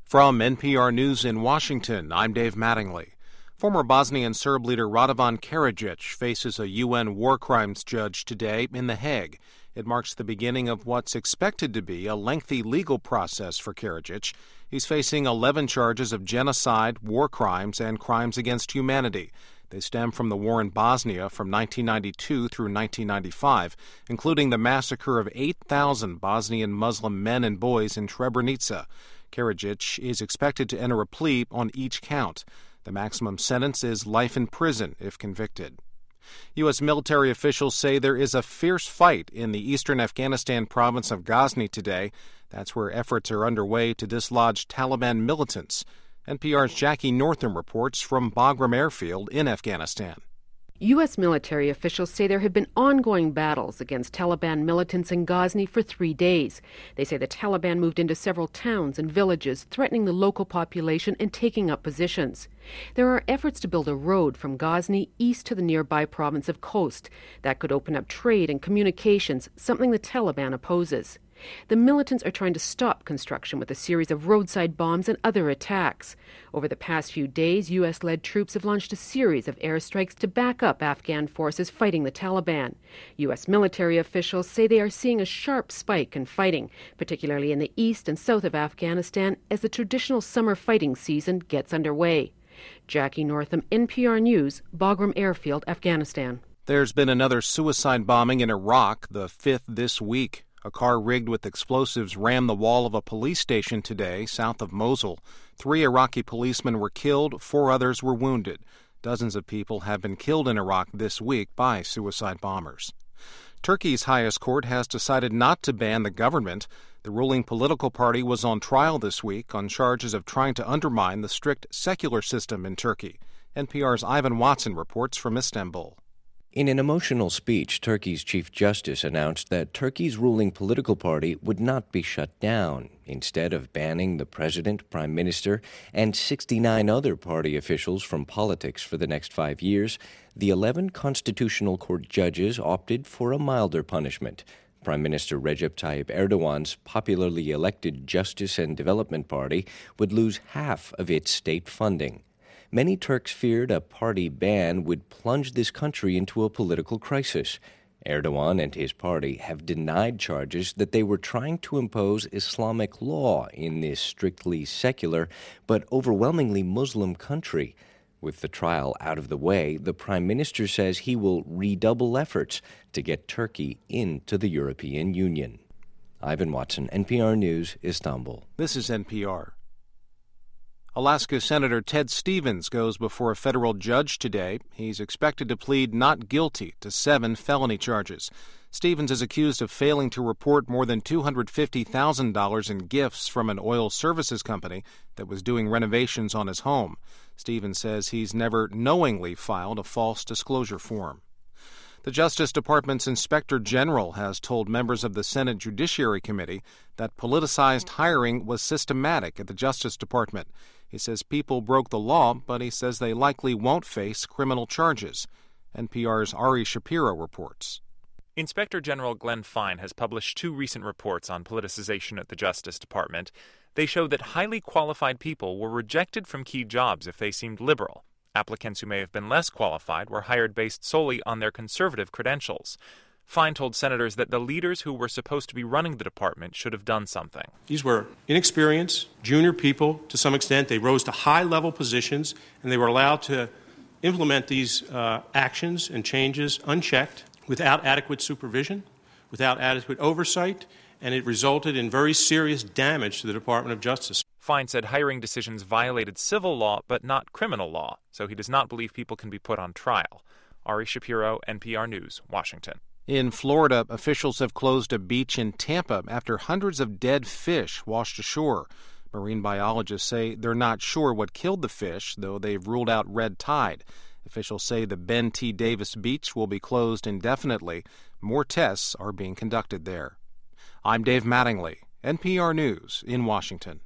From NPR News in Washington, I'm Dave Mattingly. Former Bosnian Serb leader Radovan Karadzic faces a UN war crimes judge today in The Hague. It marks the beginning of what's expected to be a lengthy legal process for Karadzic. He's facing 11 charges of genocide, war crimes, and crimes against humanity. They stem from the war in Bosnia from 1992 through 1995, including the massacre of 8,000 Bosnian Muslim men and boys in Srebrenica. Karadzic is expected to enter a plea on each count. The maximum sentence is life in prison if convicted. U.S. military officials say there is a fierce fight in the eastern Afghanistan province of Ghazni today. That's where efforts are underway to dislodge Taliban militants. NPR's Jackie Northam reports from Bagram Airfield in Afghanistan. U.S. military officials say there have been ongoing battles against Taliban militants in Ghazni for 3 days. They say the Taliban moved into several towns and villages, threatening the local population and taking up positions. There are efforts to build a road from Ghazni east to the nearby province of Khost. That could open up trade and communications, something the Taliban opposes. The militants are trying to stop construction with a series of roadside bombs and other attacks. Over the past few days, U.S.-led troops have launched a series of airstrikes to back up Afghan forces fighting the Taliban. U.S. military officials say they are seeing a sharp spike in fighting, particularly in the east and south of Afghanistan, as the traditional summer fighting season gets underway. Jackie Northam, NPR News, Bagram Airfield, Afghanistan. There's been another suicide bombing in Iraq, the 5th this week. A car rigged with explosives rammed the wall of a police station today, south of Mosul. 3 Iraqi policemen were killed, 4 others were wounded. Dozens of people have been killed in Iraq this week by suicide bombers. Turkey's highest court has decided not to ban the government. The ruling political party was on trial this week on charges of trying to undermine the strict secular system in Turkey. NPR's Ivan Watson reports from Istanbul. In an emotional speech, Turkey's Chief Justice announced that Turkey's ruling political party would not be shut down. Instead of banning the president, prime minister, and 69 other party officials from politics for the next 5 years, the 11 Constitutional Court judges opted for a milder punishment. Prime Minister Recep Tayyip Erdogan's popularly elected Justice and Development Party would lose half of its state funding. Many Turks feared a party ban would plunge this country into a political crisis. Erdogan and his party have denied charges that they were trying to impose Islamic law in this strictly secular but overwhelmingly Muslim country. With the trial out of the way, the Prime Minister says he will redouble efforts to get Turkey into the European Union. Ivan Watson, NPR News, Istanbul. This is NPR. Alaska Senator Ted Stevens goes before a federal judge today. He's expected to plead not guilty to 7 felony charges. Stevens is accused of failing to report more than $250,000 in gifts from an oil services company that was doing renovations on his home. Stevens says he's never knowingly filed a false disclosure form. The Justice Department's Inspector General has told members of the Senate Judiciary Committee that politicized hiring was systematic at the Justice Department. He says people broke the law, but he says they likely won't face criminal charges. NPR's Ari Shapiro reports. Inspector General Glenn Fine has published 2 recent reports on politicization at the Justice Department. They show that highly qualified people were rejected from key jobs if they seemed liberal. Applicants who may have been less qualified were hired based solely on their conservative credentials. Fine told senators that the leaders who were supposed to be running the department should have done something. These were inexperienced, junior people to some extent. They rose to high-level positions, and they were allowed to implement these actions and changes unchecked, without adequate supervision, without adequate oversight, and it resulted in very serious damage to the Department of Justice. Fine said hiring decisions violated civil law but not criminal law, so he does not believe people can be put on trial. Ari Shapiro, NPR News, Washington. In Florida, officials have closed a beach in Tampa after hundreds of dead fish washed ashore. Marine biologists say they're not sure what killed the fish, though they've ruled out red tide. Officials say the Ben T. Davis Beach will be closed indefinitely. More tests are being conducted there. I'm Dave Mattingly, NPR News in Washington.